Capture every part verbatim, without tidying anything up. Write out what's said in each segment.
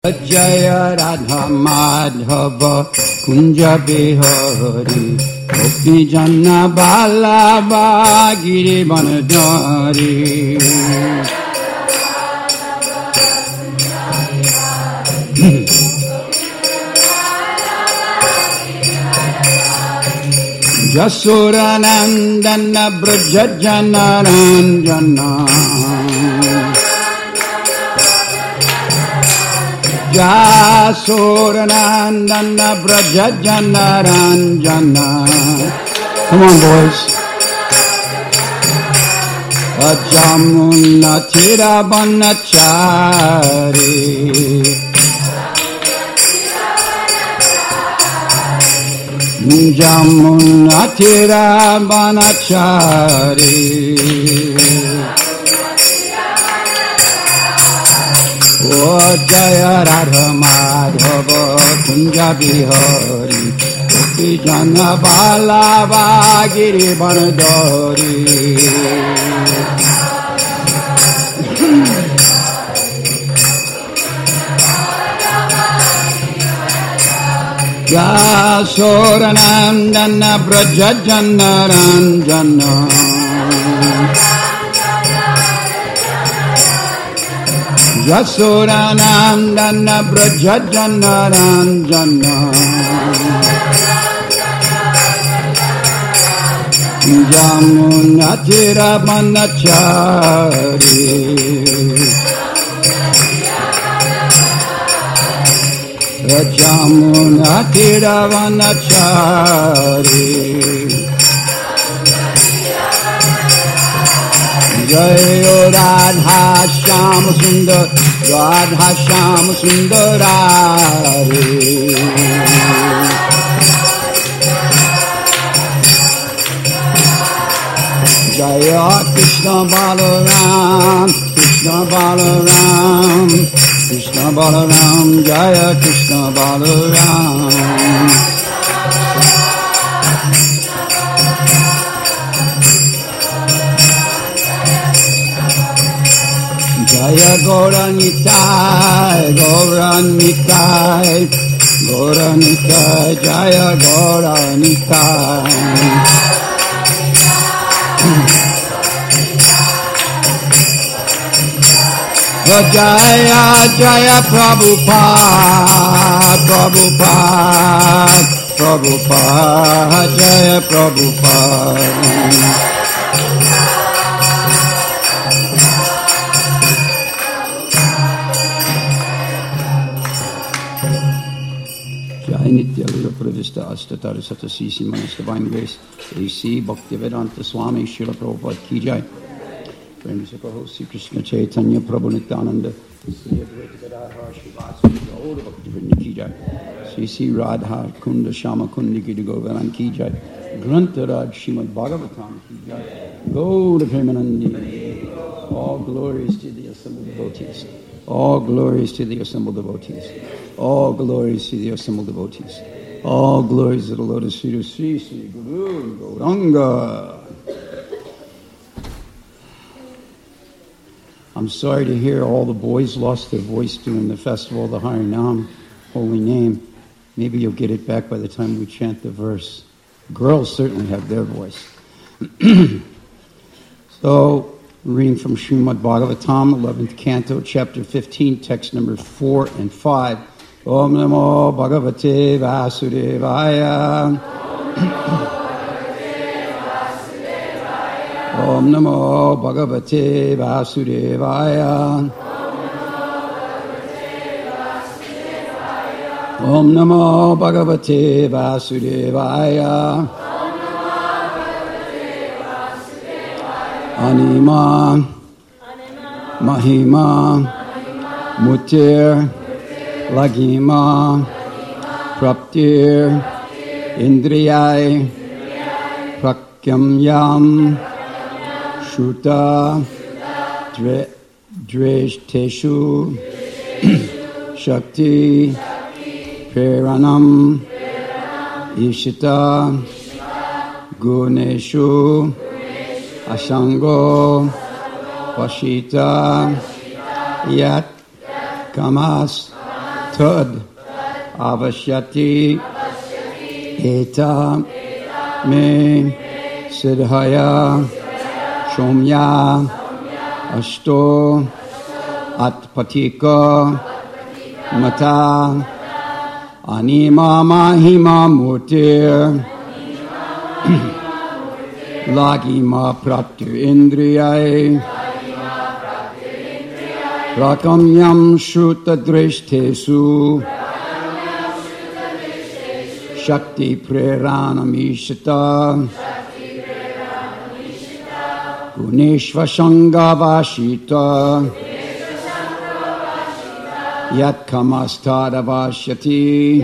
Jaya Radha Madhava Kunja Bihari Gopi Janna Ballabha Giri Banadari Jasura Nandana Braja Jana Ranjana Jasura Nandana Braja Jana Ranjana. Come on, boys. Jamuna Tira Banachari Jamuna Tira Banachari Oh Jaya Radha Madhava Kunja Bihari Gopi Janna Ballabha Giri Banadari Jasura Nandana Braja Jana Ranjana Jasura Nandana Braja Jana Ranjana Jamuna Tira Banachari Jamuna Tira Banachari Jaya Radha Shyama Sundar Radha Shyama Sundarari Jaya Krishna Balaram Krishna Balaram Krishna Balaram Jaya Krishna Balaram Jaya Gauranitai Gauranitai Gauranitai Jaya Gauranitai Jaya Jaya Prabhupada Prabhupada Prabhupada Jaya Prabhupada Jai Nitya Lila Pravista Astatara Satasisi Manas Divine Grace A C Bhaktivedanta Swami Srila Prabhupada Ki Jai Premsaka Sri Krishna Chaitanya Prabhu Nityananda Sri Advaita Gadadhar Srivasadi Gaura Bhaktivinoda Ki Jai Sri Sri Radha Kunda Shama Kundi Gita Govardhan Ki Jai Grantaraj Srimad Bhagavatam Ki Jai Gaura Premanandi. All glories to the assembled devotees. All glories to the assembled devotees. All glories to the assembled devotees. All glories to the lotus feet of Sri Sri Guru Gauranga. I'm sorry to hear all the boys lost their voice during the festival of the Harinam, holy name. Maybe you'll get it back by the time we chant the verse. Girls certainly have their voice. So, reading from Srimad Bhagavatam, eleventh canto, chapter fifteen, text number four and five. Om Namo Bhagavate Vasudevaya. Om Namo Bhagavate Vasudevaya. Om Namo Bhagavate Vasudevaya. Anima, Mahima, Mutir, Lagima, Praptir, Indriyai, Prakyamyam, Shuta, Dreshteshu, Shakti, Peranam, Ishita, Guneshu, Ashango, Vashita, Yat, Kamas, tad avashyati eta me siddhaya shomya ashto atpatika mata anima mahima murtir lagima praptir indriyai rakamyam shruta drishtesu shakti preranamishita guneshva shangavashita yat kamastadavashyati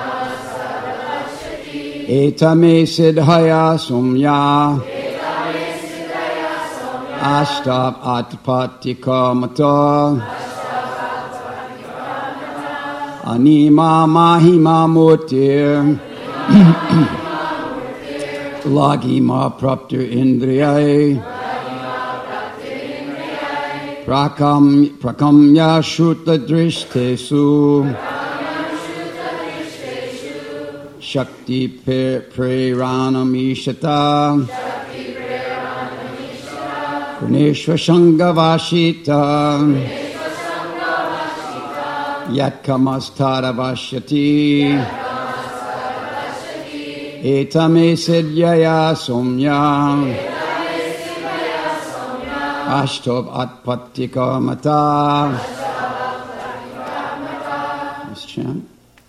etame siddhaya sumya ashtab atpatika mata anima mahima murtir lagima praptir indriyai prakam prakamya shuta drishtesu shakti preranamishata Guneshva Shangavashita Yatkamastadavashyati Etame Siddhaya Somya Ashtob Atpatika Mata. Let's chant.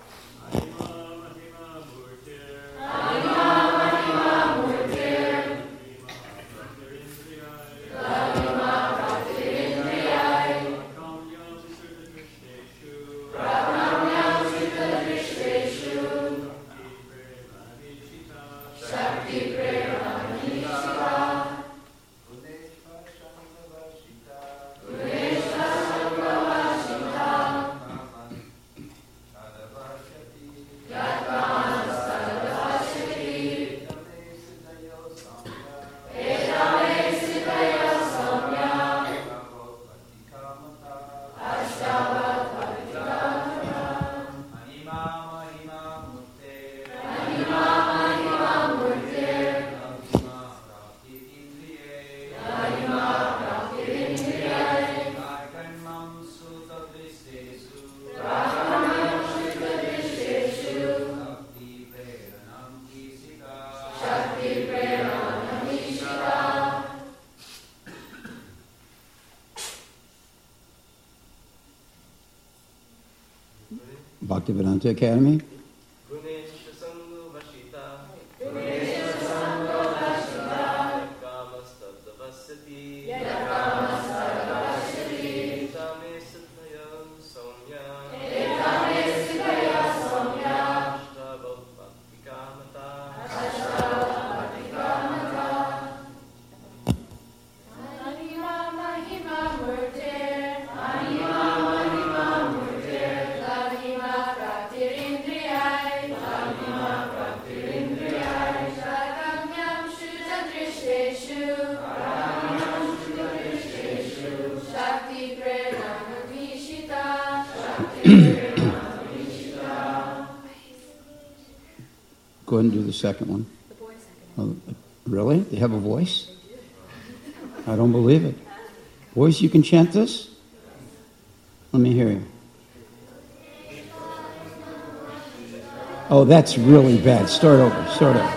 Bhaktivedanta Academy. Go ahead and do the second one. The boys second. Oh, really? They have a voice? I don't believe it. Boys, you can chant this? Let me hear you. Oh, that's really bad. Start over. Start over.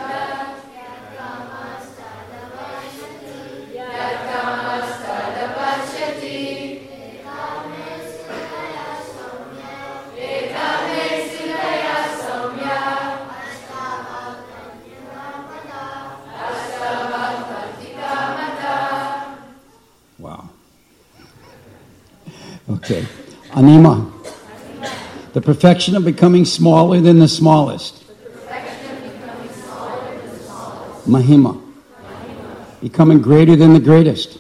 Okay. Anima. The perfection of becoming smaller than the smallest. Mahima. Becoming greater than the greatest.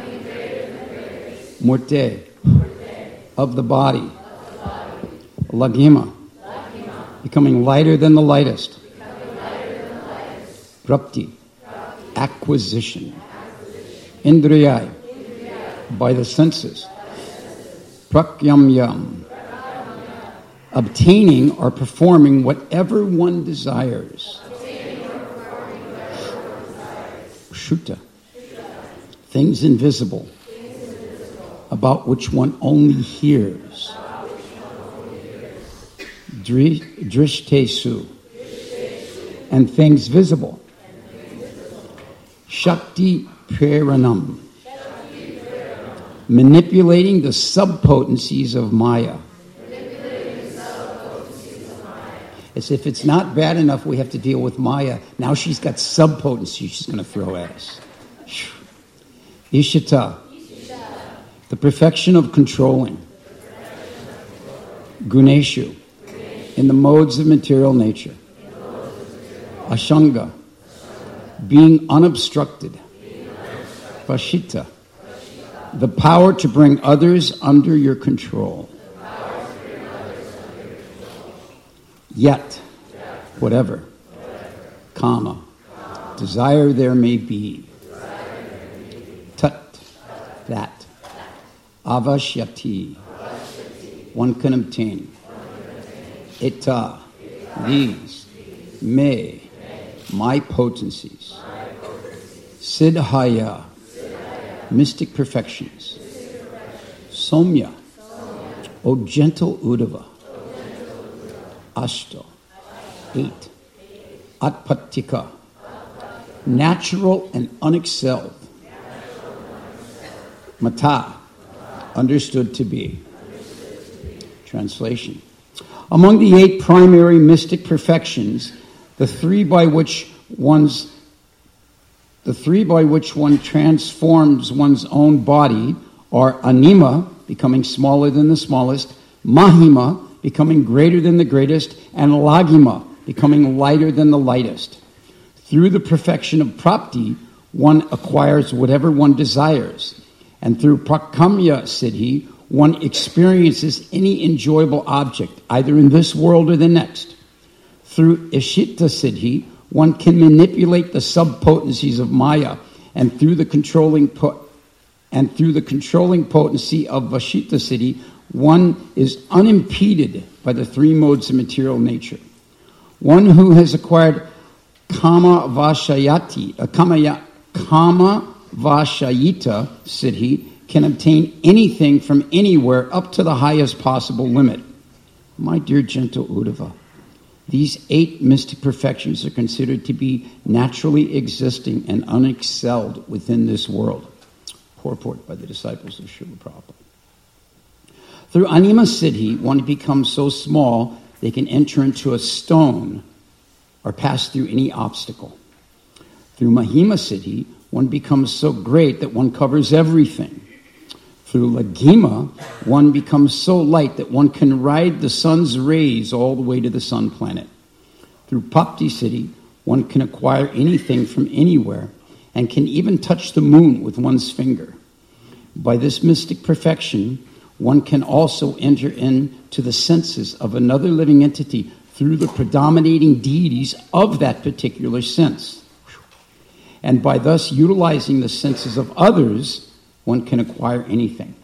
Murte. Of the body. Lagima. Becoming lighter than the lightest. Prapti. Acquisition. Indriyai. By the senses. Prakyamyam. obtaining or performing whatever one desires. Shuta. Things invisible, about which one only hears. Drishthesu. And things visible. Shakti Preranam. Manipulating the subpotencies of Maya. As if it's not bad enough we have to deal with Maya, now she's got subpotencies she's going to throw at us. Ishita. The perfection of controlling. Guneshu. In the modes of material nature. Ashanga. Being unobstructed. Vashita. The power to bring others under your control. Yet, whatever, kama, desire there may be. Tat, that. Avashyati, one can obtain. Ita, these. Me, my potencies. Siddhaya, mystic perfections. Somya, O gentle Uddhava. Ashta, eight. Atpatika, natural and unexcelled. Mata, understood to be. Translation. Among the eight primary mystic perfections, the three by which one's the three by which one transforms one's own body are anima, becoming smaller than the smallest, mahima, becoming greater than the greatest, and lagima, becoming lighter than the lightest. Through the perfection of prapti, one acquires whatever one desires. And through prakamya siddhi, one experiences any enjoyable object, either in this world or the next. Through ishita siddhi, one can manipulate the subpotencies of Maya, and through the controlling po- and through the controlling potency of vashita siddhi, one is unimpeded by the three modes of material nature. One who has acquired kama vashayati, uh, kama, kama vashayita siddhi, can obtain anything from anywhere up to the highest possible limit. My dear gentle Uddhava, these eight mystic perfections are considered to be naturally existing and unexcelled within this world. Purport by the disciples of Srila Prabhupada. Through anima siddhi, one becomes so small they can enter into a stone or pass through any obstacle. Through mahima siddhi, one becomes so great that one covers everything. Through lagima, one becomes so light that one can ride the sun's rays all the way to the sun planet. Through papti siddhi, one can acquire anything from anywhere and can even touch the moon with one's finger. By this mystic perfection, one can also enter into the senses of another living entity through the predominating deities of that particular sense. And by thus utilizing the senses of others, one can acquire anything.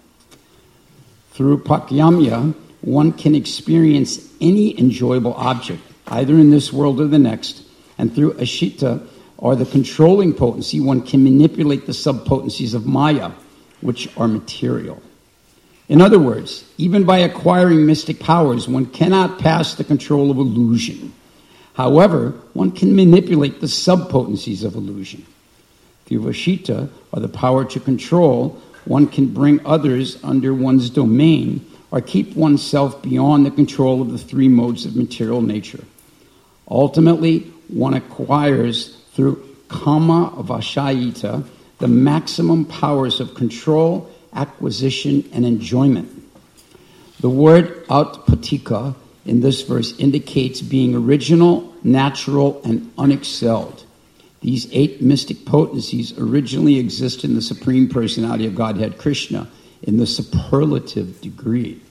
Through prakyamya, one can experience any enjoyable object, either in this world or the next. And through ashita, or the controlling potency, one can manipulate the subpotencies of Maya, which are material. In other words, even by acquiring mystic powers, one cannot pass the control of illusion. However, one can manipulate the subpotencies of illusion. Through vashita, or the power to control, one can bring others under one's domain or keep oneself beyond the control of the three modes of material nature. Ultimately, one acquires through kama vashayita the maximum powers of control, acquisition, and enjoyment. The word outpatika in this verse indicates being original, natural, and unexcelled. These eight mystic potencies originally exist in the Supreme Personality of Godhead, Krishna, in the superlative degree.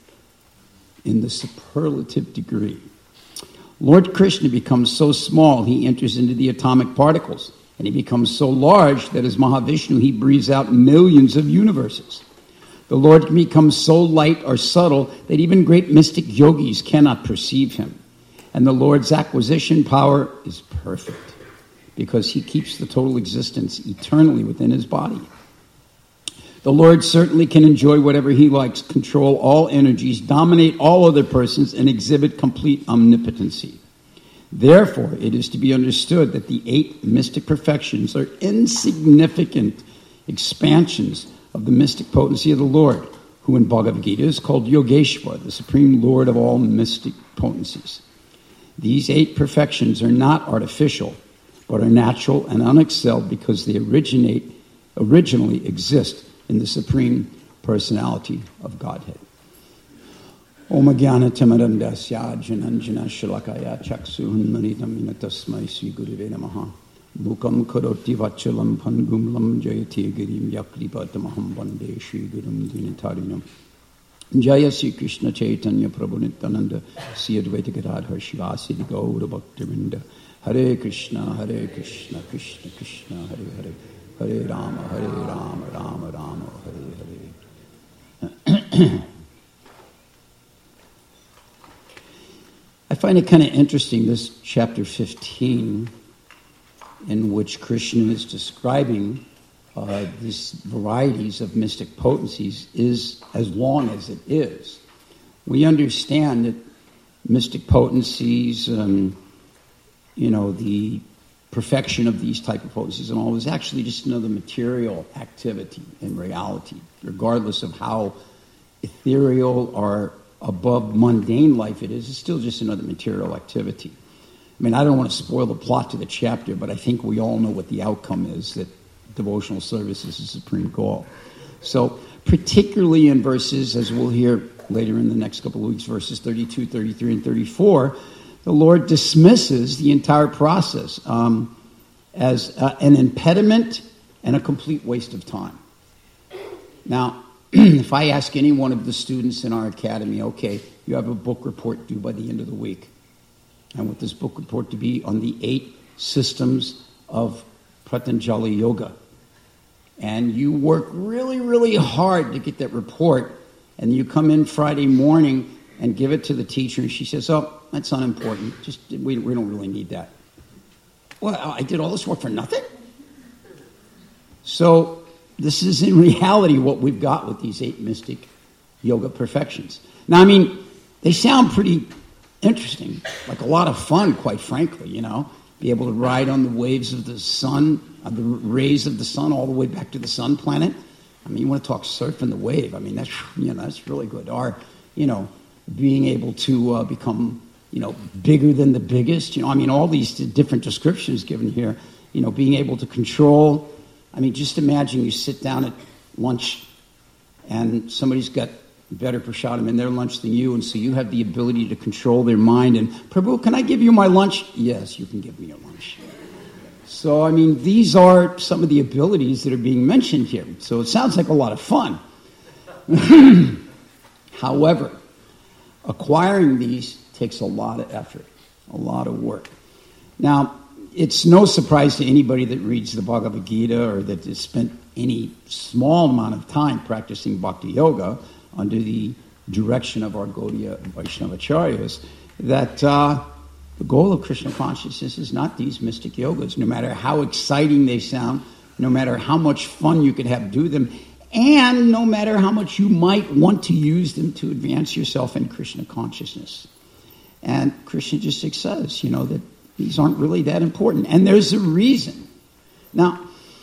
In the superlative degree. Lord Krishna becomes so small, he enters into the atomic particles. And he becomes so large that as Mahavishnu, he breathes out millions of universes. The Lord becomes so light or subtle that even great mystic yogis cannot perceive him. And the Lord's acquisition power is perfect because he keeps the total existence eternally within his body. The Lord certainly can enjoy whatever he likes, control all energies, dominate all other persons, and exhibit complete omnipotency. Therefore, it is to be understood that the eight mystic perfections are insignificant expansions of the mystic potency of the Lord, who in Bhagavad Gita is called Yogeshwar, the supreme Lord of all mystic potencies. These eight perfections are not artificial, but are natural and unexcelled because they originate, originally exist in the Supreme Personality of Godhead. Om Jnana Timirandasya Jananjana Shalakaya Chaksuhunmanitamina Tasmai Sri Gurave Namaha Mukam Karoti Vachalam Pangumlam Jayati Girim Yakripatamaham Vande Shri Gurum Dinitarinam Jaya Sri Krishna Chaitanya Prabhu Nityananda Sri Advaita Gadadhar Shivasi Gaura Bhaktivinda Hare Krishna Hare Krishna Krishna Krishna Hare Hare Hare Rama Hare Rama Rama Rama Hare Hare. I find it kind of interesting, this chapter fifteen, in which Krishna is describing uh, these varieties of mystic potencies, is as long as it is. We understand that mystic potencies, um, you know, the perfection of these type of potencies and all is actually just another material activity in reality, regardless of how ethereal or above mundane life it is. It's still just another material activity. I mean, I don't want to spoil the plot to the chapter, but I think we all know what the outcome is, that devotional service is the supreme goal. So, particularly in verses, as we'll hear later in the next couple of weeks, verses thirty-two, thirty-three, and thirty-four, the Lord dismisses the entire process um, as uh, an impediment and a complete waste of time. Now, if I ask any one of the students in our academy, okay, you have a book report due by the end of the week. I want this book report to be on the eight systems of Patanjali Yoga. And you work really, really hard to get that report, and you come in Friday morning and give it to the teacher, and she says, oh, that's unimportant. Just we, we don't really need that. Well, I did all this work for nothing? So this is in reality what we've got with these eight mystic yoga perfections. Now, I mean, they sound pretty interesting, like a lot of fun, quite frankly, you know. Be able to ride on the waves of the sun, of the rays of the sun all the way back to the sun planet. I mean, you want to talk surfing the wave. I mean, that's, you know, that's really good. Or, you know, being able to uh, become, you know, bigger than the biggest. You know, I mean, all these different descriptions given here. You know, being able to control. I mean, just imagine you sit down at lunch and somebody's got better prasadam in their lunch than you, and so you have the ability to control their mind. And, Prabhu, can I give you my lunch? Yes, you can give me your lunch. So, I mean, these are some of the abilities that are being mentioned here. So it sounds like a lot of fun. However, acquiring these takes a lot of effort, a lot of work. Now, it's no surprise to anybody that reads the Bhagavad Gita or that has spent any small amount of time practicing Bhakti Yoga under the direction of our Gaudiya Vaishnavacharyas that uh, the goal of Krishna consciousness is not these mystic yogas, no matter how exciting they sound, no matter how much fun you could have do them, and no matter how much you might want to use them to advance yourself in Krishna consciousness. And Krishna just says, you know, that these aren't really that important. And there's a reason. Now,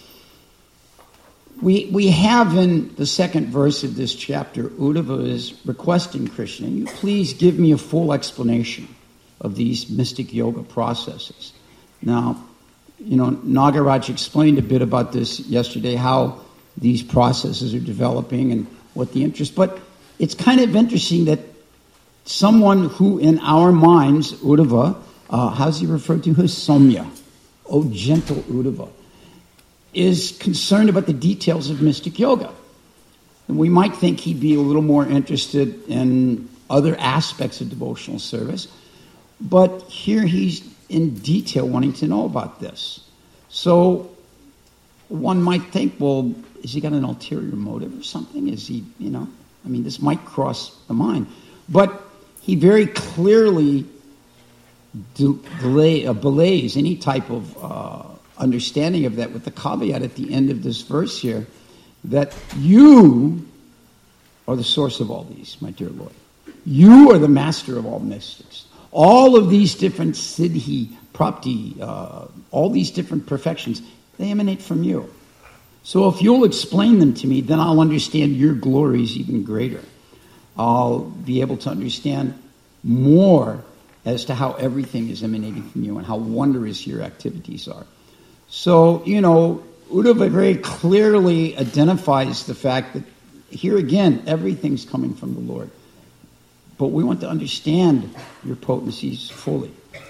we we have in the second verse of this chapter, Uddhava is requesting Krishna, you please give me a full explanation of these mystic yoga processes. Now, you know, Nagaraj explained a bit about this yesterday, how these processes are developing and what the interest, but it's kind of interesting that someone who in our minds, Uddhava, uh, how's he referred to? Who's Somya? Oh, gentle Uddhava, is concerned about the details of mystic yoga. And we might think he'd be a little more interested in other aspects of devotional service, but here he's in detail wanting to know about this. So one might think, well, has he got an ulterior motive or something? Is he, you know, I mean, this might cross the mind. But he very clearly de- delay, uh, belays any type of uh, understanding of that with the caveat at the end of this verse here, that you are the source of all these, my dear Lord. You are the master of all mystics. All of these different siddhi, prapti, uh, all these different perfections, they emanate from you. So if you'll explain them to me, then I'll understand your glories even greater. I'll be able to understand more as to how everything is emanating from you and how wondrous your activities are. So, you know, Uddhava very clearly identifies the fact that here again, everything's coming from the Lord. But we want to understand your potencies fully.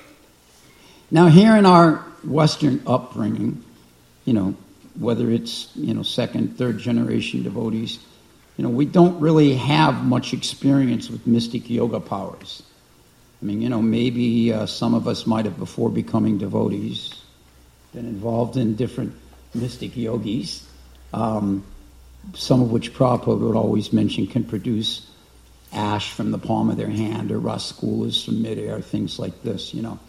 Now, here in our Western upbringing, you know, whether it's, you know, second, third generation devotees, you know, we don't really have much experience with mystic yoga powers. I mean, you know, maybe uh, some of us might have, before becoming devotees, been involved in different mystic yogis, um, some of which Prabhupada would always mention can produce ash from the palm of their hand or rasgulas from midair, things like this, you know.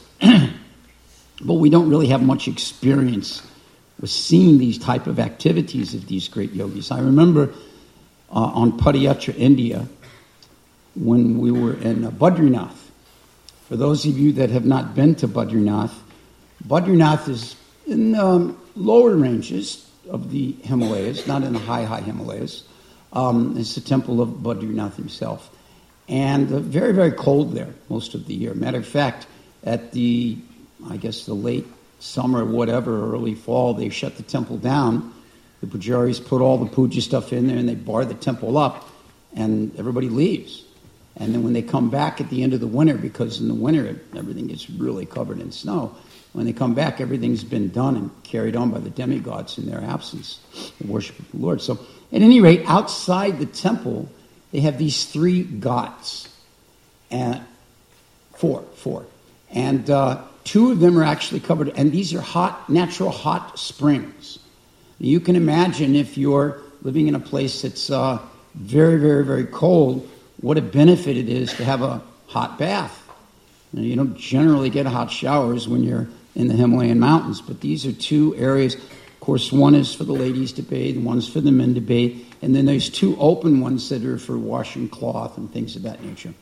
But we don't really have much experience with seeing these type of activities of these great yogis. I remember uh, on Padayatra, India, when we were in uh, Badrinath. For those of you that have not been to Badrinath, Badrinath is in the um, lower ranges of the Himalayas, not in the high, high Himalayas. Um, it's the temple of Badrinath himself. And uh, very, very cold there most of the year. Matter of fact, at the, I guess, the late summer, whatever, early fall, they shut the temple down. The pujaris put all the puja stuff in there and they bar the temple up and everybody leaves. And then when they come back at the end of the winter, because in the winter everything gets really covered in snow, when they come back, everything's been done and carried on by the demigods in their absence, the worship of the Lord. So at any rate, outside the temple, they have these three ghats. And four, four. And uh, two of them are actually covered, and these are hot, natural hot springs. You can imagine if you're living in a place that's uh, very, very, very cold, what a benefit it is to have a hot bath. You know, you don't generally get hot showers when you're in the Himalayan mountains, but these are two areas. Of course, one is for the ladies to bathe, one's for the men to bathe, and then there's two open ones that are for washing cloth and things of that nature.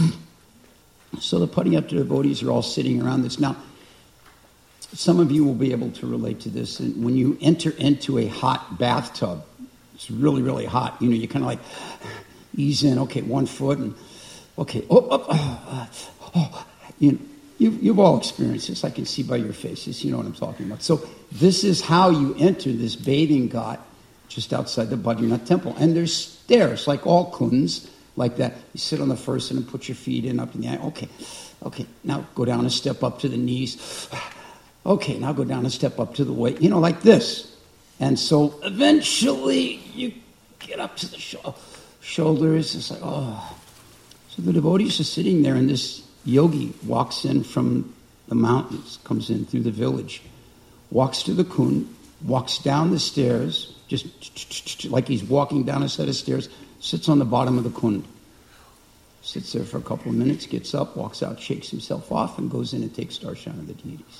So the Padayatra devotees are all sitting around this. Now, some of you will be able to relate to this. And when you enter into a hot bathtub, it's really, really hot. You know, you kind of like ease in, okay, one foot, and okay, oh, oh, oh, oh. You know, you've, you've all experienced this. I can see by your faces. You know what I'm talking about. So this is how you enter this bathing ghat just outside the Badrinath temple. And there's stairs, like all kunds, like that. You sit on the first and put your feet in up in the eye. Okay, okay, now go down a step up to the knees. Okay, now go down a step up to the waist. You know, like this. And so eventually you get up to the sh- shoulders. It's like, oh. So the devotees are sitting there, and this yogi walks in from the mountains, comes in through the village, walks to the kund, walks down the stairs, just like he's walking down a set of stairs, sits on the bottom of the kund, sits there for a couple of minutes, gets up, walks out, shakes himself off, and goes in and takes darshan of the deities.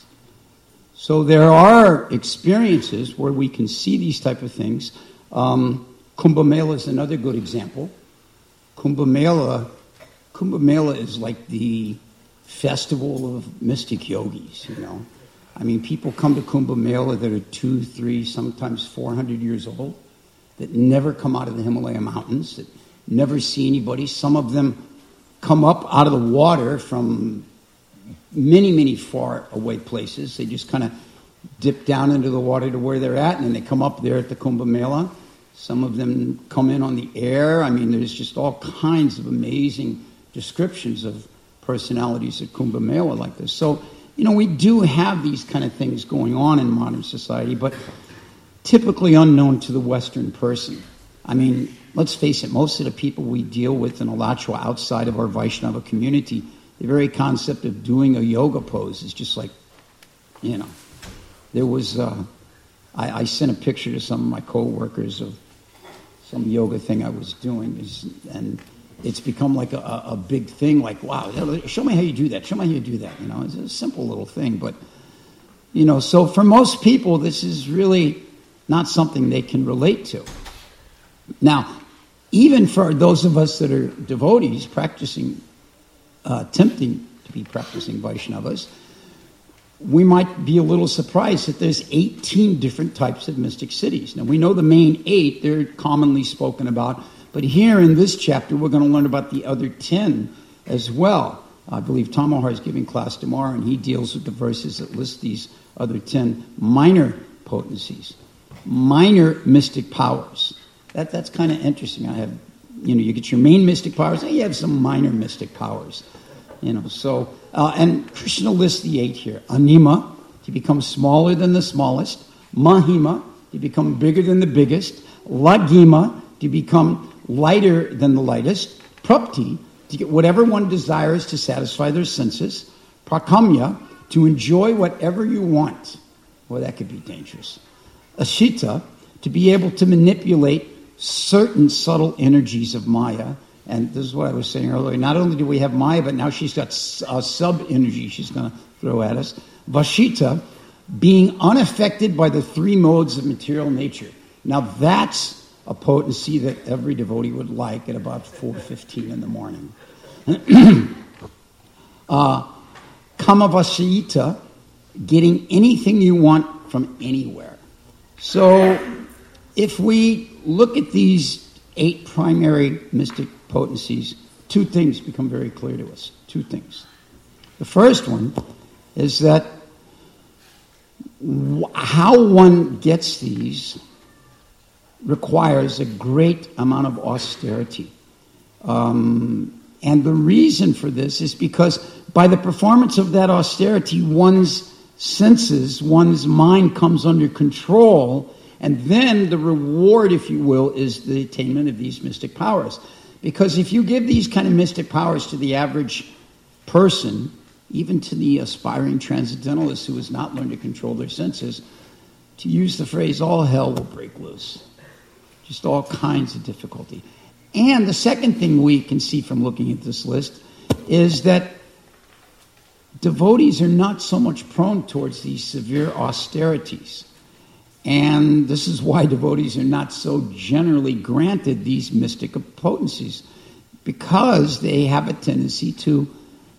So there are experiences where we can see these type of things. Um, Kumbh Mela is another good example. Kumbh Mela, Kumbh Mela is like the festival of mystic yogis, you know. I mean, people come to Kumbh Mela that are two, three, sometimes four hundred years old, that never come out of the Himalaya mountains, that never see anybody. Some of them come up out of the water from many, many far away places. They just kind of dip down into the water to where they're at, and then they come up there at the Kumbh Mela. Some of them come in on the air. I mean, there's just all kinds of amazing descriptions of personalities at Kumbh Mela like this. So, you know, we do have these kind of things going on in modern society, but typically unknown to the Western person. I mean, let's face it, most of the people we deal with in Alachua outside of our Vaishnava community, the very concept of doing a yoga pose is just like, you know, there was, uh, I, I sent a picture to some of my co-workers of some yoga thing I was doing, and it's become like a, a big thing, like, wow, show me how you do that, show me how you do that, you know. It's a simple little thing, but, you know, so for most people, this is really not something they can relate to. Now, even for those of us that are devotees, practicing, uh, attempting to be practicing Vaishnavas, we might be a little surprised that there's eighteen different types of mystic cities. Now, we know the main eight, they're commonly spoken about, but here in this chapter, we're going to learn about the other ten as well. I believe Tamahar is giving class tomorrow, and he deals with the verses that list these other ten minor potencies, minor mystic powers. That That's kind of interesting. I have, you know, you get your main mystic powers, and you have some minor mystic powers. You know, so, uh, and Krishna lists the eight here. Anima, to become smaller than the smallest. Mahima, to become bigger than the biggest. Lagima, to become lighter than the lightest. Prapti, to get whatever one desires to satisfy their senses. Prakamya, to enjoy whatever you want. Well, that could be dangerous. Ashita, to be able to manipulate certain subtle energies of Maya. And this is what I was saying earlier. Not only do we have Maya, but now she's got a sub-energy she's going to throw at us. Vashita, being unaffected by the three modes of material nature. Now that's a potency that every devotee would like at about four fifteen in the morning. uh, Kamavashita, getting anything you want from anywhere. So if we look at these eight primary mystic potencies, two things become very clear to us. Two things. The first one is that w- how one gets these requires a great amount of austerity. Um, and the reason for this is because by the performance of that austerity, one's senses, one's mind comes under control, and then the reward, if you will, is the attainment of these mystic powers. Because if you give these kind of mystic powers to the average person, even to the aspiring transcendentalist who has not learned to control their senses, to use the phrase, all hell will break loose. Just all kinds of difficulty. And the second thing we can see from looking at this list is that devotees are not so much prone towards these severe austerities. And this is why devotees are not so generally granted these mystic potencies, because they have a tendency to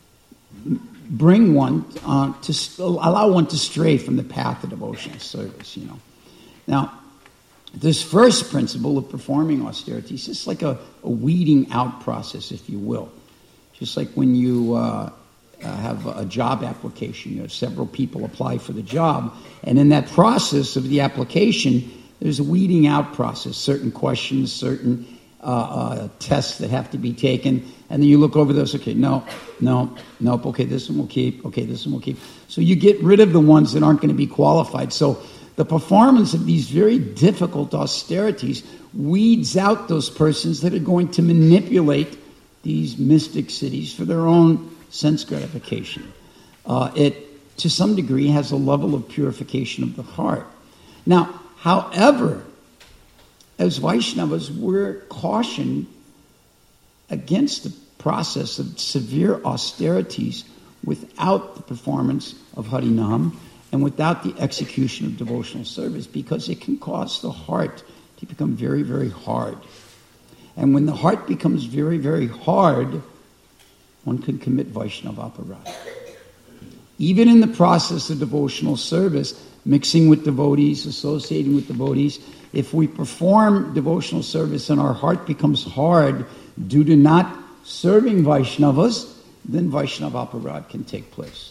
bring one, uh, to allow one to stray from the path of devotional service, you know. Now, this first principle of performing austerity is just like a, a weeding out process, if you will. Just like when you uh, uh, have a job application, you have several people apply for the job, and in that process of the application, there's a weeding out process, certain questions, certain uh, uh, tests that have to be taken, and then you look over those, okay, no, no, nope, okay, this one will keep, okay, this one will keep. So you get rid of the ones that aren't going to be qualified. So the performance of these very difficult austerities weeds out those persons that are going to manipulate these mystic cities for their own sense gratification. Uh, it, to some degree, has a level of purification of the heart. Now, however, as Vaishnavas, we're cautioned against the process of severe austerities without the performance of Harinam and without the execution of devotional service, because it can cause the heart to become very, very hard. And when the heart becomes very, very hard, one can commit Vaishnava aparadha. Even in the process of devotional service, mixing with devotees, associating with devotees, if we perform devotional service and our heart becomes hard due to not serving Vaishnavas, then Vaishnava aparadha can take place.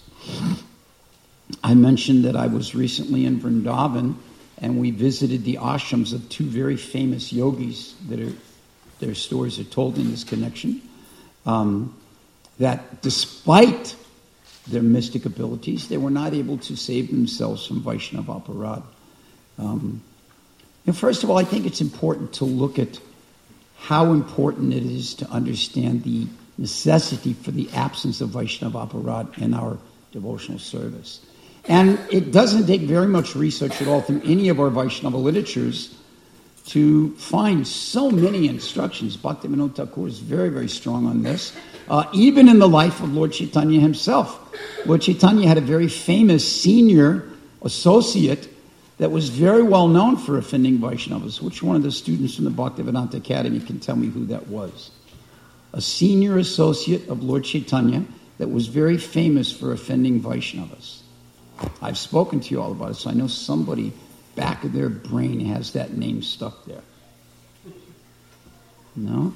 I mentioned that I was recently in Vrindavan, and we visited the ashrams of two very famous yogis that are, their stories are told in this connection, um, that despite their mystic abilities, they were not able to save themselves from Vaishnava aparadha. Um, and first of all, I think it's important to look at how important it is to understand the necessity for the absence of Vaishnava aparadha in our devotional service. And it doesn't take very much research at all through any of our Vaishnava literatures to find so many instructions. Bhaktivinoda Thakur is very, very strong on this. Uh, even in the life of Lord Chaitanya himself. Lord Chaitanya had a very famous senior associate that was very well known for offending Vaishnavas. Which one of the students from the Bhaktivedanta Academy can tell me who that was? A senior associate of Lord Chaitanya that was very famous for offending Vaishnavas. I've spoken to you all about it, so I know somebody back of their brain has that name stuck there. No?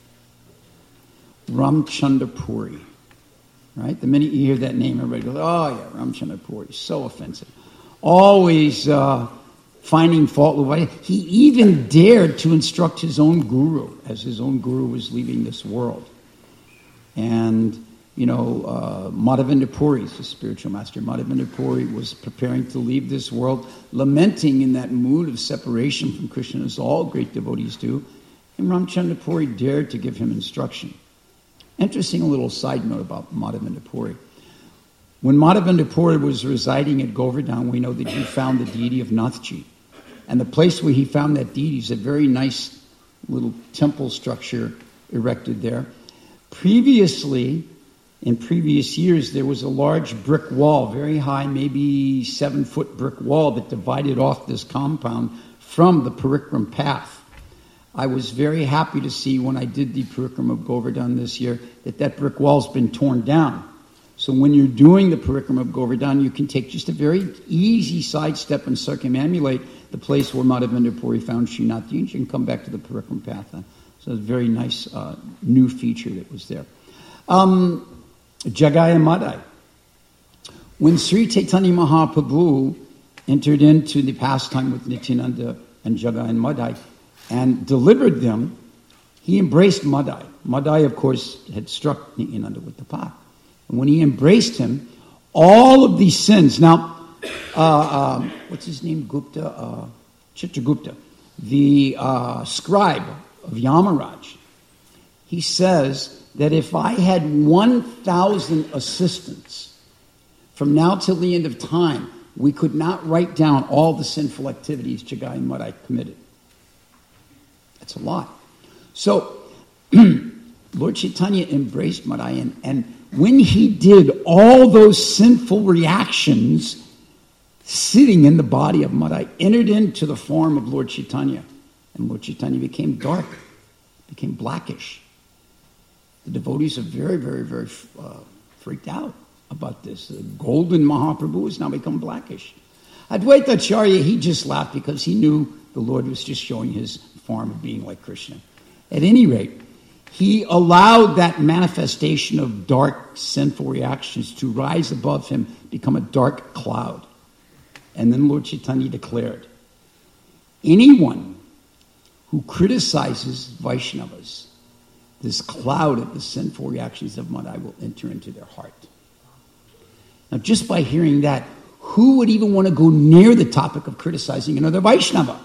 Ramchandra Puri. Right? The minute you hear that name, everybody goes, oh yeah, Ramchandra Puri. So offensive. Always uh, finding fault with what he even dared to instruct his own guru as his own guru was leaving this world. And you know, uh, Madhavendra Puri, the spiritual master, Madhavendra Puri was preparing to leave this world, lamenting in that mood of separation from Krishna, as all great devotees do. And Ramchandra Puri dared to give him instruction. Interesting little side note about Madhavendra Puri. When Madhavendra Puri was residing at Govardhan, we know that he found the deity of Nathji. And the place where he found that deity is a very nice little temple structure erected there. Previously, in previous years, there was a large brick wall, very high, maybe seven-foot brick wall that divided off this compound from the Parikram path. I was very happy to see when I did the Parikram of Govardhan this year that that brick wall's been torn down. So when you're doing the Parikram of Govardhan, you can take just a very easy sidestep and circumambulate the place where Madhavendra Puri found Srinathji, and you can come back to the Parikram path. So it's a very nice uh, new feature that was there. Um... Jagai and Madai. When Sri Chaitanya Mahaprabhu entered into the pastime with Nityananda and Jagai and Madai and delivered them, he embraced Madai. Madai, of course, had struck Nityananda with the pak. And when he embraced him, all of these sins... Now, uh, um, what's his name? Gupta? Uh, Chitragupta. The uh, scribe of Yamaraj. He says that if I had one thousand assistants, from now till the end of time, we could not write down all the sinful activities Jagai and Madai committed. That's a lot. So, Lord Chaitanya embraced Madai, and, and when he did, all those sinful reactions sitting in the body of Madai entered into the form of Lord Chaitanya. And Lord Chaitanya became dark, became blackish. The devotees are very, very, very uh, freaked out about this. The golden Mahaprabhu has now become blackish. Advaita Acharya, he just laughed because he knew the Lord was just showing his form of being like Krishna. At any rate, he allowed that manifestation of dark, sinful reactions to rise above him, become a dark cloud. And then Lord Chaitanya declared, anyone who criticizes Vaishnavas, this cloud of the sinful reactions of Madai will enter into their heart. Now, just by hearing that, who would even want to go near the topic of criticizing another Vaishnava?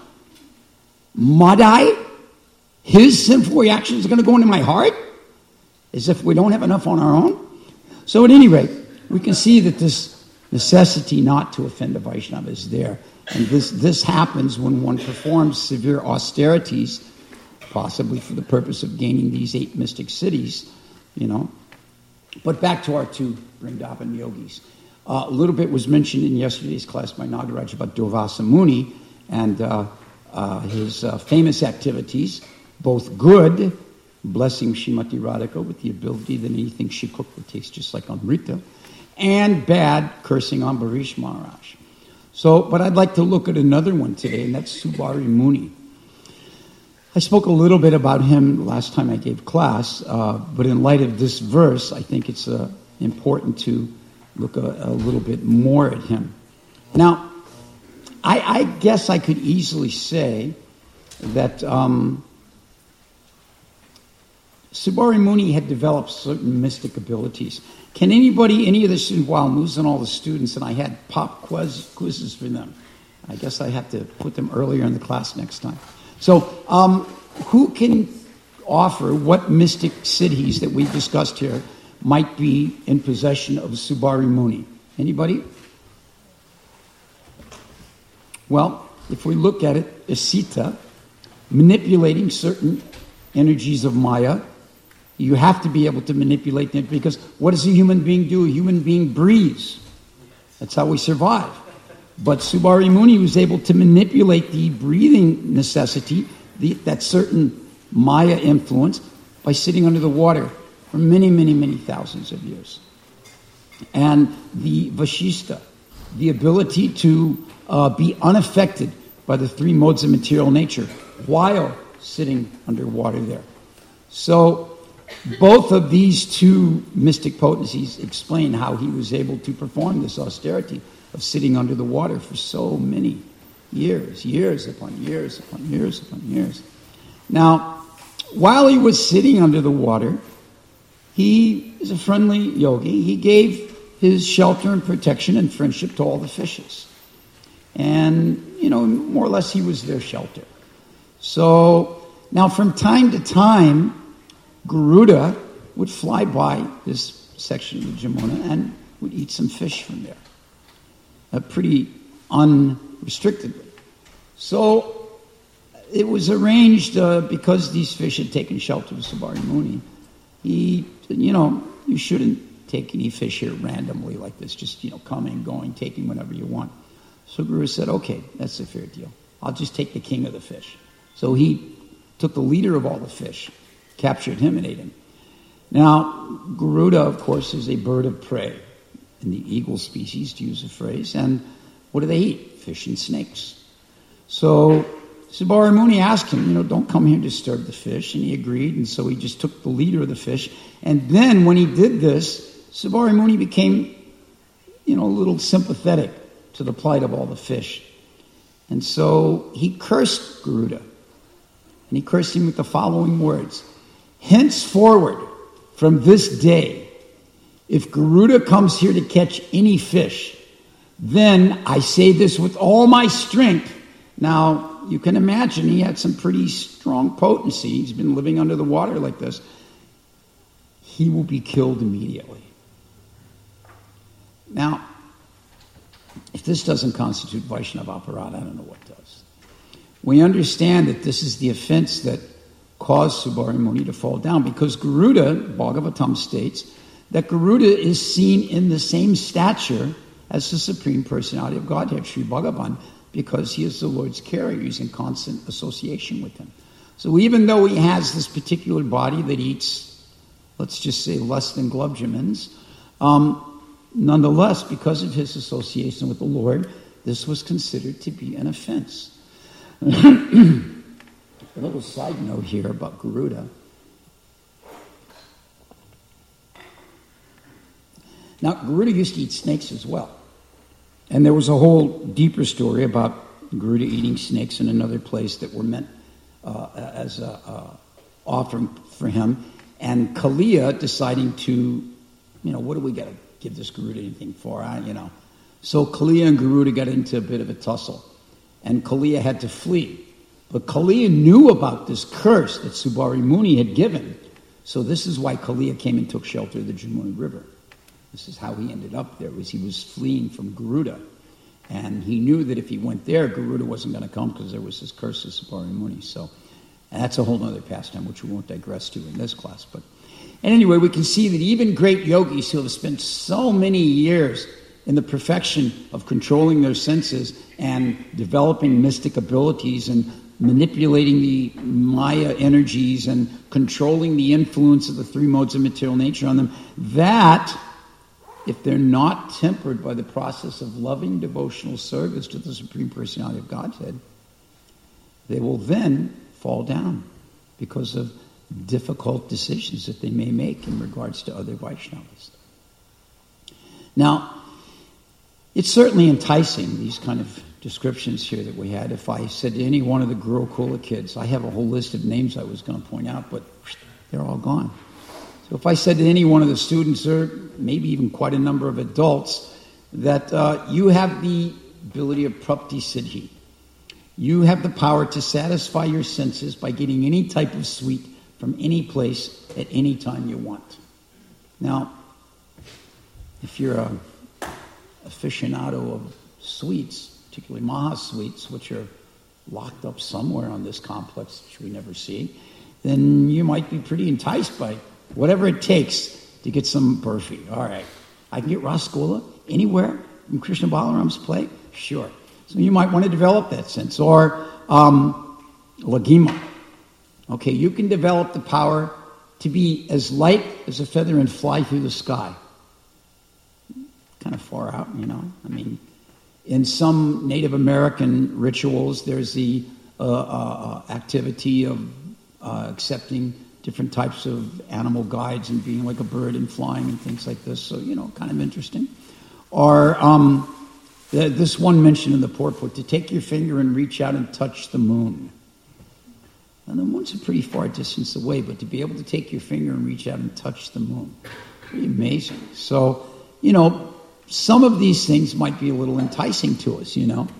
Madai? His sinful reactions are going to go into my heart? As if we don't have enough on our own? So at any rate, we can see that this necessity not to offend a Vaishnava is there. And this, this happens when one performs severe austerities, possibly for the purpose of gaining these eight mystic cities, you know. But back to our two Vrindavan yogis. Uh, a little bit was mentioned in yesterday's class by Nagaraj about Durvasa Muni and uh, uh, his uh, famous activities, both good, blessing Srimati Radhika with the ability that anything she cooked would taste just like Amrita, and bad, cursing Ambarish Maharaj. So, but I'd like to look at another one today, and that's Subari Muni. I spoke a little bit about him last time I gave class, uh, but in light of this verse, I think it's uh, important to look a, a little bit more at him. Now, I, I guess I could easily say that um, Subari Muni had developed certain mystic abilities. Can anybody, any of the students, while I'm losing all the students, and I had pop quiz, quizzes for them. I guess I have to put them earlier in the class next time. So, um, who can offer what mystic siddhis that we discussed here might be in possession of Subari Muni? Anybody? Well, if we look at it, Asita, manipulating certain energies of Maya, you have to be able to manipulate them, because what does a human being do? A human being breathes. That's how we survive. But Subari Muni was able to manipulate the breathing necessity, the, that certain Maya influence, by sitting under the water for many, many, many thousands of years. And the Vashishta, the ability to uh, be unaffected by the three modes of material nature while sitting underwater there. So both of these two mystic potencies explain how he was able to perform this austerity of sitting under the water for so many years, years upon years upon years upon years. Now, while he was sitting under the water, he is a friendly yogi. He gave his shelter and protection and friendship to all the fishes. And, you know, more or less he was their shelter. So, now from time to time, Garuda would fly by this section of the Jamuna and would eat some fish from there. Uh, pretty unrestrictedly. So, it was arranged, uh, because these fish had taken shelter of Subari Muni, he said, you know, you shouldn't take any fish here randomly like this, just, you know, coming, going, taking whatever you want. So Guru said, okay, that's a fair deal. I'll just take the king of the fish. So he took the leader of all the fish, captured him and ate him. Now, Garuda, of course, is a bird of prey in the eagle species, to use a phrase. And what do they eat? Fish and snakes. So Subari Muni asked him, you know, don't come here and disturb the fish. And he agreed, and so he just took the leader of the fish. And then when he did this, Subari Muni became, you know, a little sympathetic to the plight of all the fish. And so he cursed Garuda. And he cursed him with the following words: henceforward, from this day, if Garuda comes here to catch any fish, then I say this with all my strength. Now, you can imagine he had some pretty strong potency. He's been living under the water like this. He will be killed immediately. Now, if this doesn't constitute Vaishnava Aparadha, I don't know what does. We understand that this is the offense that caused Subari Muni to fall down, because Garuda, Bhagavatam states, that Garuda is seen in the same stature as the Supreme Personality of Godhead, Sri Bhagavan, because he is the Lord's carrier. He's in constant association with him. So even though he has this particular body that eats, let's just say, less than gulabjamins, um, nonetheless, because of his association with the Lord, this was considered to be an offense. A little side note here about Garuda. Now, Garuda used to eat snakes as well. And there was a whole deeper story about Garuda eating snakes in another place that were meant uh, as an offering for him. And Kaliya deciding to, you know, what do we got to give this Garuda anything for? I, you know. So Kaliya and Garuda got into a bit of a tussle. And Kaliya had to flee. But Kaliya knew about this curse that Subari Muni had given. So this is why Kaliya came and took shelter of the Jamuna River. This is how he ended up there, was he was fleeing from Garuda. And he knew that if he went there, Garuda wasn't going to come because there was this curse of Subari Muni. So, and that's a whole other pastime, which we won't digress to in this class. But and anyway, we can see that even great yogis who have spent so many years in the perfection of controlling their senses and developing mystic abilities and manipulating the Maya energies and controlling the influence of the three modes of material nature on them, that, if they're not tempered by the process of loving devotional service to the Supreme Personality of Godhead, they will then fall down because of difficult decisions that they may make in regards to other Vaishnavas. Now, it's certainly enticing, these kind of descriptions here that we had. If I said to any one of the Gurukula kids, I have a whole list of names I was going to point out, but they're all gone. So if I said to any one of the students, or maybe even quite a number of adults, that uh, you have the ability of prapti siddhi, you have the power to satisfy your senses by getting any type of sweet from any place at any time you want. Now, if you're a aficionado of sweets, particularly Mahasuites, which are locked up somewhere on this complex, which we never see, then you might be pretty enticed by whatever it takes to get some burfi. All right, I can get rasgulla anywhere in Krishna Balaram's play? Sure. So you might want to develop that sense. Or um, lagima. Okay, you can develop the power to be as light as a feather and fly through the sky. Kind of far out, you know. I mean, in some Native American rituals, there's the uh, uh, activity of uh, accepting different types of animal guides and being like a bird and flying and things like this. So, you know, kind of interesting. Or um, the, this one mentioned in the purport, to take your finger and reach out and touch the moon. And the moon's a pretty far distance away, but to be able to take your finger and reach out and touch the moon, pretty amazing. So, you know, some of these things might be a little enticing to us, you know.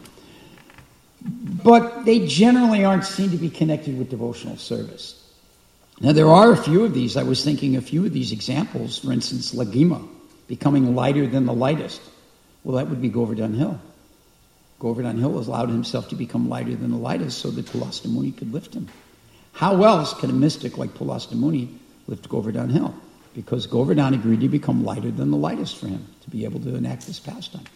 But they generally aren't seen to be connected with devotional service. Now, there are a few of these. I was thinking a few of these examples. For instance, lagima, becoming lighter than the lightest. Well, that would be Govardhan Hill. Govardhan Hill allowed himself to become lighter than the lightest so that Pulasta Muni could lift him. How else can a mystic like Pulasta Muni lift Govardhan Hill? Because Govardhan agreed to become lighter than the lightest for him to be able to enact this pastime.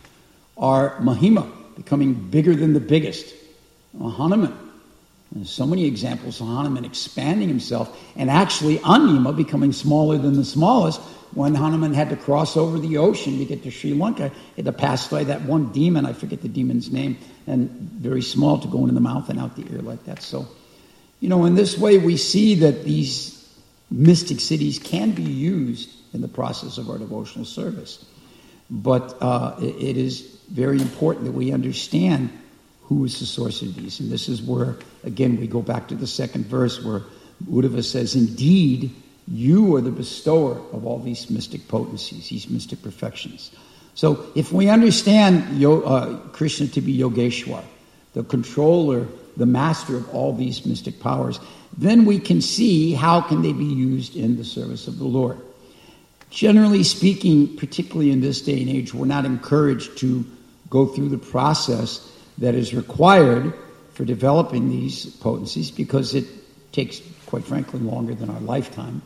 Or Mahima, becoming bigger than the biggest. Or Hanuman. There's so many examples of Hanuman expanding himself, and actually Anima becoming smaller than the smallest. When Hanuman had to cross over the ocean to get to Sri Lanka, he had to pass by that one demon, I forget the demon's name, and very small to go into the mouth and out the ear like that. So, you know, in this way we see that these mystic cities can be used in the process of our devotional service. But uh, it, it is very important that we understand who is the source of these. And this is where, again, we go back to the second verse where Uddhava says, indeed, you are the bestower of all these mystic potencies, these mystic perfections. So if we understand Yo, uh, Krishna to be Yogeshwar, the controller, the master of all these mystic powers, then we can see how can they be used in the service of the Lord. Generally speaking, particularly in this day and age, we're not encouraged to go through the process that is required for developing these potencies because it takes, quite frankly, longer than our lifetime.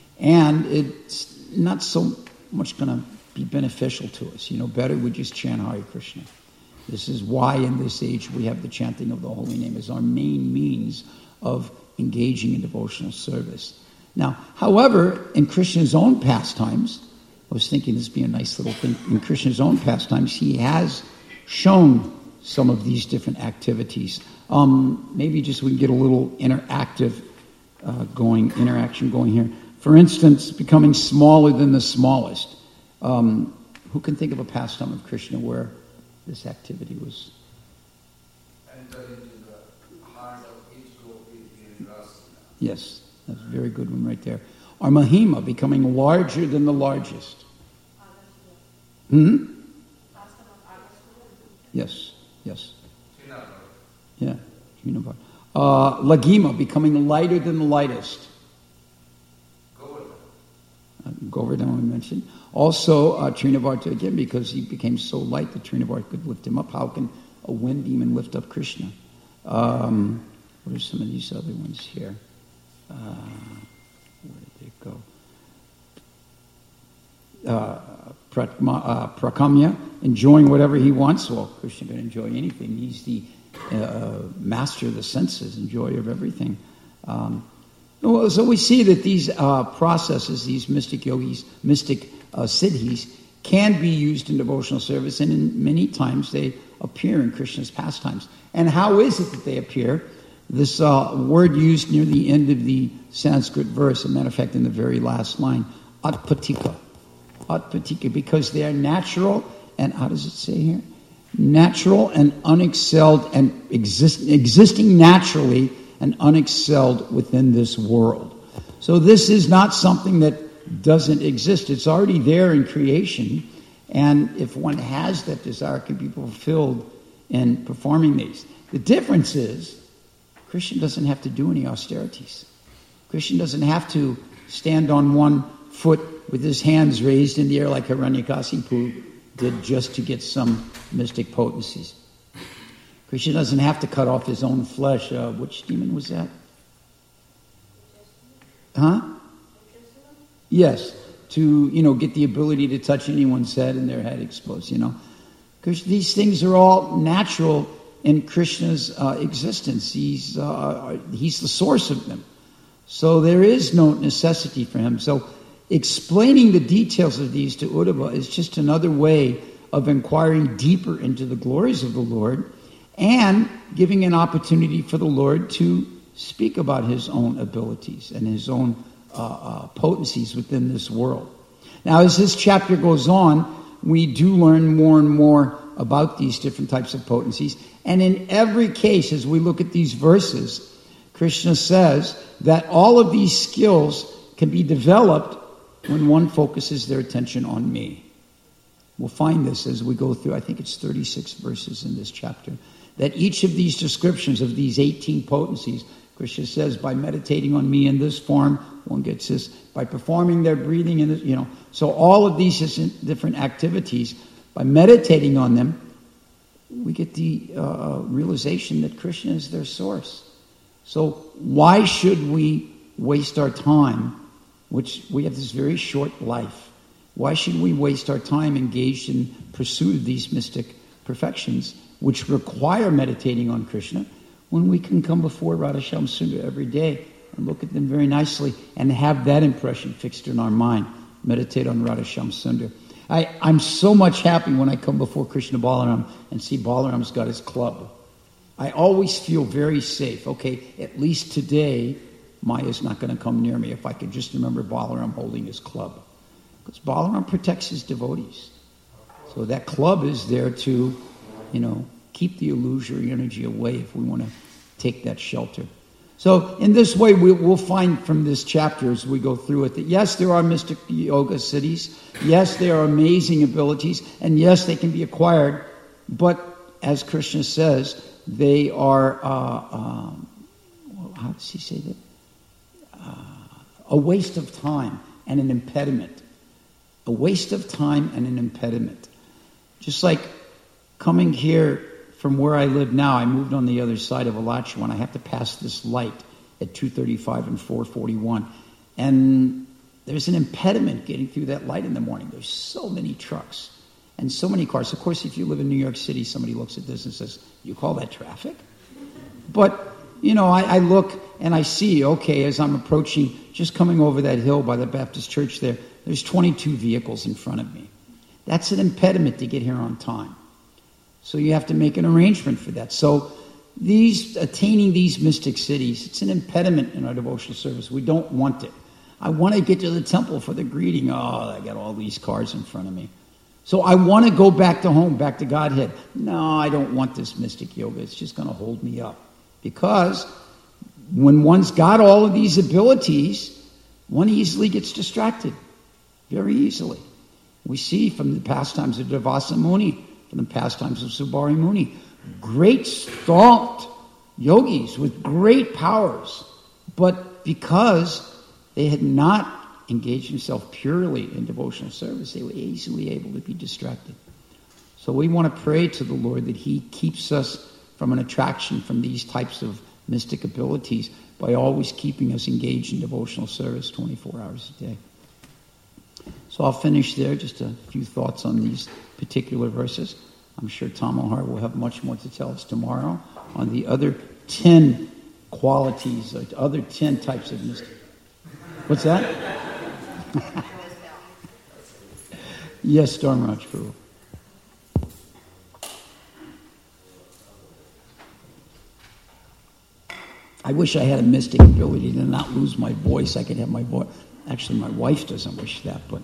And it's not so much going to be beneficial to us. You know, better we just chant Hare Krishna. This is why in this age we have the chanting of the holy name as our main means of engaging in devotional service. Now, however, in Krishna's own pastimes, I was thinking this would be a nice little thing, in Krishna's own pastimes, he has shown some of these different activities. Um, maybe just we can get a little interactive uh, going, interaction going here. For instance, becoming smaller than the smallest. Um, who can think of a pastime of Krishna where this activity was? Enter into the heart of each gopi in rasa. Yes, that's a very good one right there. Or Mahima, becoming larger than the largest. Hmm? Yes, yes. Yeah, Trinavar. Uh, Lagima, becoming lighter than the lightest. Uh, Govardhan we mentioned. Also, uh, Trinavarta again, because he became so light that Trinavarta could lift him up. How can a wind demon lift up Krishna? Um, what are some of these other ones here? Uh, where did they go? Uh, Pratma, uh, Prakamya, enjoying whatever he wants. Well, Krishna can enjoy anything. He's the uh, master of the senses, enjoyer of everything. Um, well, so we see that these uh, processes, these mystic yogis, mystic uh, siddhis, can be used in devotional service, and in many times they appear in Krishna's pastimes. And how is it that they appear? This uh, word used near the end of the Sanskrit verse, a matter of fact, in the very last line, atpatika. Atpatika, because they are natural, and how does it say here? Natural and unexcelled, and exist, existing naturally and unexcelled within this world. So this is not something that doesn't exist. It's already there in creation, and if one has that desire, it can be fulfilled in performing these. The difference is, Krishna doesn't have to do any austerities. Krishna doesn't have to stand on one foot with his hands raised in the air like Hiranyakasipu did just to get some mystic potencies. Krishna doesn't have to cut off his own flesh. Uh, which demon was that? Huh? Yes. To, you know, get the ability to touch anyone's head and their head explodes, you know. Because these things are all natural in Krishna's uh, existence. He's, uh, he's the source of them. So there is no necessity for him. So explaining the details of these to Uddhava is just another way of inquiring deeper into the glories of the Lord and giving an opportunity for the Lord to speak about his own abilities and his own uh, uh, potencies within this world. Now, as this chapter goes on, we do learn more and more about these different types of potencies. And in every case, as we look at these verses, Krishna says that all of these skills can be developed when one focuses their attention on me. We'll find this as we go through, I think it's thirty-six verses in this chapter, that each of these descriptions of these eighteen potencies, Krishna says, by meditating on me in this form, one gets this, by performing their breathing in this, you know. So all of these different activities, by meditating on them, we get the uh, realization that Krishna is their source. So why should we waste our time, which we have this very short life, why should we waste our time engaged in pursuit of these mystic perfections, which require meditating on Krishna, when we can come before Radhashyam Sundar every day and look at them very nicely and have that impression fixed in our mind, meditate on Radhashyam Sundar. I, I'm so much happy when I come before Krishna Balaram and see Balaram's got his club. I always feel very safe. Okay, at least today, Maya's not going to come near me if I could just remember Balaram holding his club. Because Balaram protects his devotees. So that club is there to, you know, keep the illusory energy away if we want to take that shelter. So in this way, we, we'll find from this chapter as we go through it that yes, there are mystic yoga siddhis. Yes, there are amazing abilities. And yes, they can be acquired. But as Krishna says, they are, uh, um, how does he say that? Uh, a waste of time and an impediment. A waste of time and an impediment. Just like coming here from where I live now, I moved on the other side of Alachua, and I have to pass this light at two thirty-five and four forty-one. And there's an impediment getting through that light in the morning. There's so many trucks and so many cars. Of course, if you live in New York City, somebody looks at this and says, you call that traffic? But, you know, I, I look and I see, okay, as I'm approaching, just coming over that hill by the Baptist church there, there's twenty-two vehicles in front of me. That's an impediment to get here on time. So you have to make an arrangement for that. So these attaining these mystic cities, it's an impediment in our devotional service. We don't want it. I want to get to the temple for the greeting. Oh, I got all these cars in front of me. So I want to go back to home, back to Godhead. No, I don't want this mystic yoga. It's just going to hold me up. Because when one's got all of these abilities, one easily gets distracted. Very easily. We see from the pastimes of Durvasa Muni, from the pastimes of Subari Muni, great stalked yogis with great powers, but because they had not engaged themselves purely in devotional service, they were easily able to be distracted. So we want to pray to the Lord that He keeps us from an attraction from these types of mystic abilities by always keeping us engaged in devotional service twenty-four hours a day. So I'll finish there, just a few thoughts on these particular verses. I'm sure Tom O'Hara will have much more to tell us tomorrow on the other ten qualities, or other ten types of mystic. What's that? Yes, Dharmaraj Prabhu. I wish I had a mystic ability to not lose my voice. I could have my voice. Actually, my wife doesn't wish that, but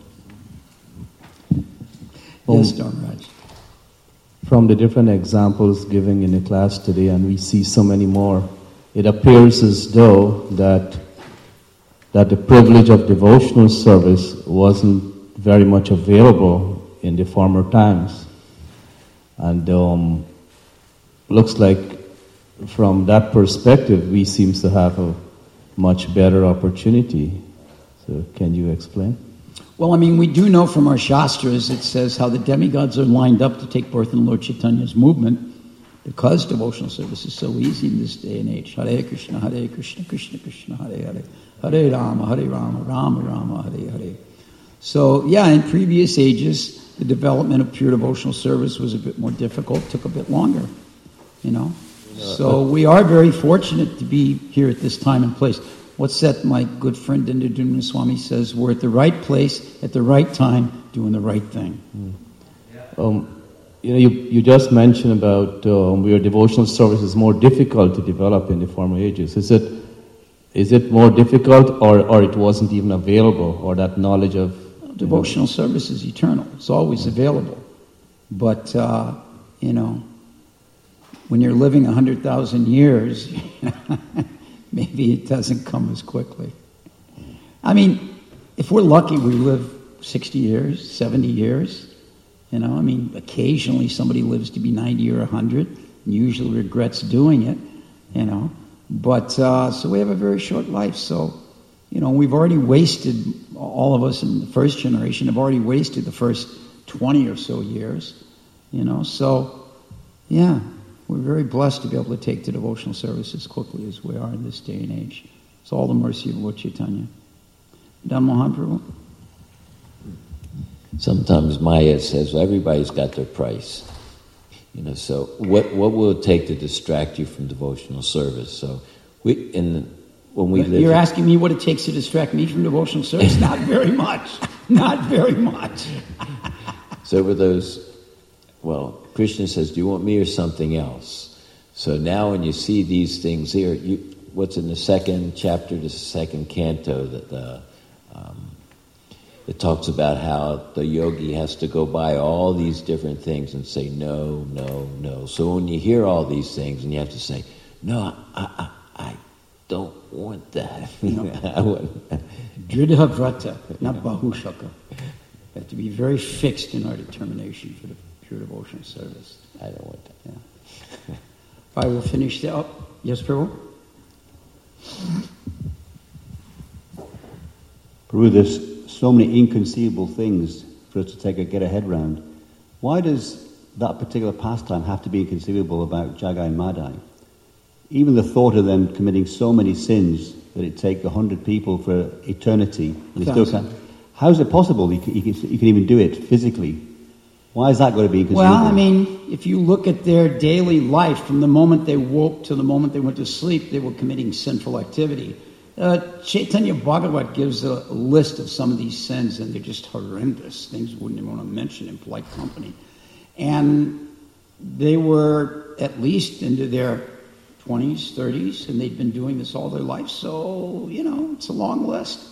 well, yes, Dharmaraj. From the different examples given in the class today, and we see so many more, it appears as though that that the privilege of devotional service wasn't very much available in the former times. And um, looks like from that perspective, we seem to have a much better opportunity. So can you explain? Well, I mean, we do know from our Shastras, it says how the demigods are lined up to take birth in Lord Chaitanya's movement. because devotional service is so easy in this day and age. Hare Krishna, Hare Krishna, Krishna Krishna, Hare Hare, Hare Rama, Hare Rama, Rama Rama, Hare Hare. So, yeah, in previous ages, the development of pure devotional service was a bit more difficult, took a bit longer, you know. So we are very fortunate to be here at this time and place. What's that my good friend Indradumna Swami says? We're at the right place, at the right time, doing the right thing. Mm. Um, you know, you, you just mentioned about um, your devotional service is more difficult to develop in the former ages. Is it is it more difficult, or, or it wasn't even available, or that knowledge of... Devotional know, service is eternal. It's always available. But, uh, you know, when you're living one hundred thousand years, maybe it doesn't come as quickly. I mean, if we're lucky, we live sixty years, seventy years. You know, I mean, occasionally somebody lives to be ninety or one hundred, and usually regrets doing it, you know. But, uh, so we have a very short life, so, you know, we've already wasted, all of us in the first generation have already wasted the first twenty or so years, you know. So, yeah, we're very blessed to be able to take the devotional service as quickly as we are in this day and age. It's all the mercy of Lord Chaitanya. Dan Mohan Prabhu? Sometimes Maya says, well, everybody's got their price. You know, so what what will it take to distract you from devotional service? So we in when we live. You're asking me what it takes to distract me from devotional service? Not very much. Not very much. So for those, well, Krishna says, do you want me or something else? So now when you see these things here, you, what's in the second chapter, the second canto, that the um, it talks about how the yogi has to go by all these different things and say no, no, no. So when you hear all these things and you have to say, no, I, I, I don't want that. Dridha vrata, not bahushaka. You have to be very fixed in our determination for the pure devotional service. I don't want that. Yeah. All right, we'll finish that up. Yes, Prabhu? Prabhu, there's so many inconceivable things for us to take a get a head round. Why does that particular pastime have to be inconceivable about Jagai and Madai? Even the thought of them committing so many sins that it take a hundred people for eternity. They still can't. How is it possible you can, you, can, you can even do it physically? Why is that going to be inconceivable? Well, I mean, if you look at their daily life, from the moment they woke to the moment they went to sleep, they were committing sinful activity. Uh, Chaitanya Bhagavat gives a list of some of these sins, and they're just horrendous. Things we wouldn't even want to mention in polite company. And they were at least into their twenties, thirties, and they'd been doing this all their life. So, you know, it's a long list.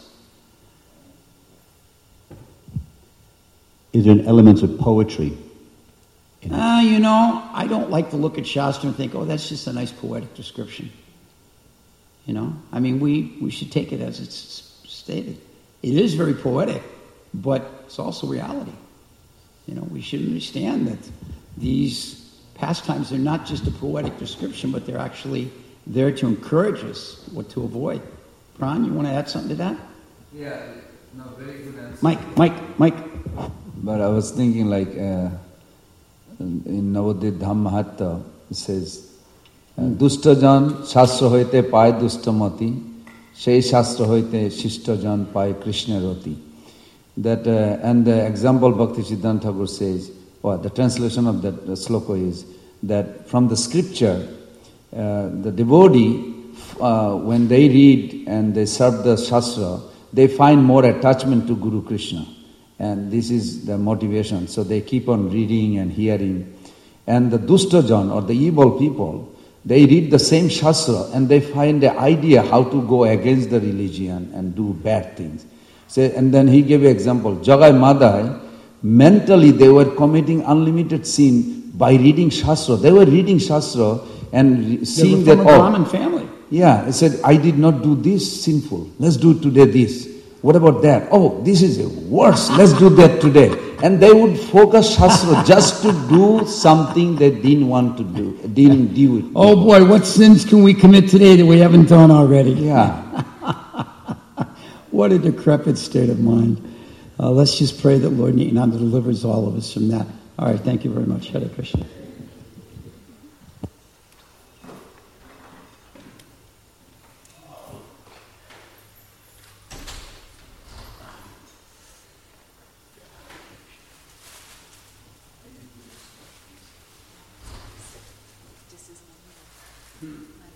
Is there an element of poetry in it? Uh, you know, I don't like to look at Shastra and think, oh, that's just a nice poetic description. You know, I mean, we, we should take it as it's stated. It is very poetic, but it's also reality. You know, we should understand that these pastimes are not just a poetic description, but they're actually there to encourage us what to avoid. Pran, you want to add something to that? Yeah, no, very good answer. Mike, Mike, Mike. But I was thinking like uh, in Navadvip Dham Mahatma, it says, Dustajan Shastra hoite pai dustamati, Shei Shastra hoite Shishtajan pai Krishna roti. That, uh, and the example Bhakti Siddhanta Thakur says, or the translation of that sloka is, that from the scripture, uh, the devotee, uh, when they read and they serve the Shastra, they find more attachment to Guru Krishna. And this is the motivation. So they keep on reading and hearing. And the Dustajan, or the evil people, they read the same Shastra and they find the idea how to go against the religion and do bad things. So, and then he gave an example. Jagai Madai, mentally they were committing unlimited sin by reading Shastra. They were reading Shastra and seeing they were that, from a Brahmin family. Yeah, he said, I did not do this sinful. Let's do today this. What about that? Oh, this is worse. Let's do that today. And they would focus Shastra just to do something they didn't want to do, didn't do it. Oh boy, what sins can we commit today that we haven't done already? Yeah. What a decrepit state of mind. Uh, let's just pray that Lord Nityananda delivers all of us from that. All right, thank you very much. Hare Krishna. Hmm.